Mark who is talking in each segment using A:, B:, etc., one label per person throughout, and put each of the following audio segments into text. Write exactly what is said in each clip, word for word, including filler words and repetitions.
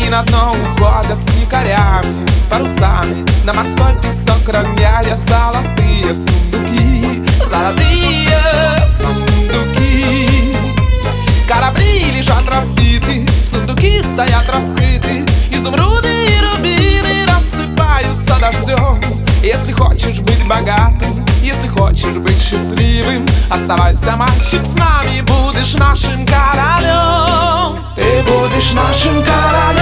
A: И на дно уходят с якорями, парусами, на морской песок роняя золотые сундуки. Золотые сундуки. Корабли лежат разбиты, сундуки стоят раскрыты, изумруды и рубины рассыпаются дождем. Если хочешь быть богатым, если хочешь быть счастливым, оставайся, мальчик, с нами, будешь нашим королем. Ты будешь нашим королем.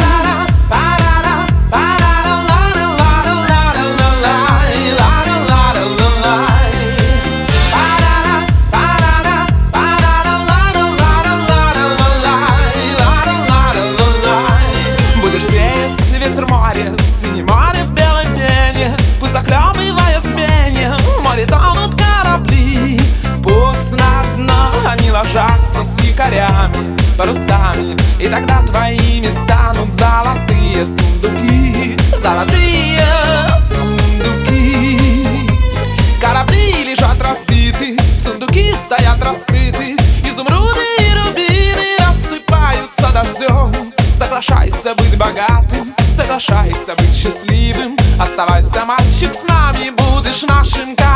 A: Будешь сеять ветер море, в синем море, в белой пене, пусть захлебывая пение, в море тонут корабли. Пусть на дно они ложатся с якорями, парусами, и тогда твоими станут золотые сундуки. Золотые сундуки. Корабли лежат разбиты, сундуки стоят раскрыты, изумруды и рубины рассыпаются дождем. Соглашайся быть богатым, соглашайся быть счастливым, оставайся, мальчик, с нами, будешь нашим королем.